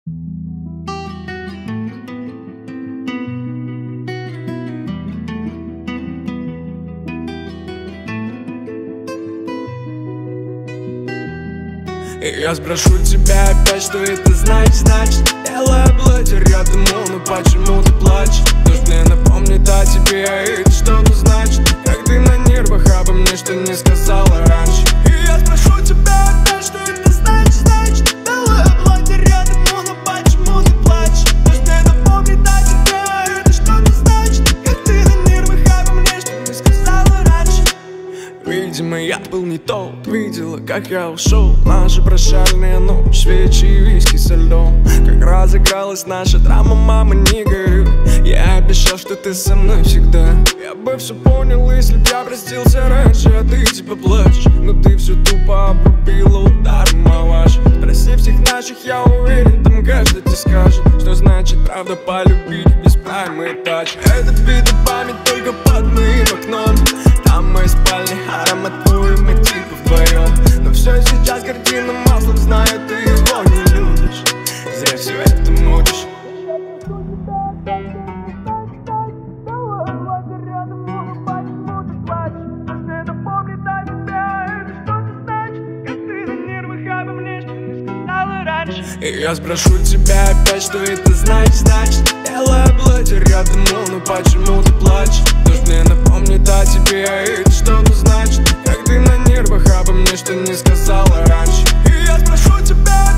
И я спрошу тебя опять, что это значит. Белое платье рядом, ну почему ты плачешь? Дождь мне напомнит о тебе, а это что-то значит. Как ты на нервах обо мне, что не сказала раньше. И я спрошу тебя опять, что это значит. Белое платье рядом, ну почему ты плачешь? Дождь мне напомнит о тебе, а это что-то значит. Как ты на нервах обо мне, что не сказала раньше. Видимо, я был не тот. Видела, как я ушел. Наша прощальная ночь, свечи и виски со льдом. Как разыгралась наша драма, мама, не горюй. Я обещал, что ты со мной всегда. Я бы все понял, если б я простился раньше. А ты типа плачешь, но ты все тупо обрубила ударом, малаш. Спроси всех наших, я уверен, там каждый тебе скажет, что значит правда полюбить без прайма и тач. Этот вида память только под моим окном. Там в моей спальне аромат твой, мы типа вдвоем. Но все сейчас картина маслом, знаю, ты его не любишь. Зря все это мутишь. И я спрошу тебя опять, что это значит. Белое платье рядом, ну почему ты плачешь? Дождь мне напомнит о тебе, а это что-то значит. Как ты на нервах обо мне, что не сказала раньше. И я спрошу тебя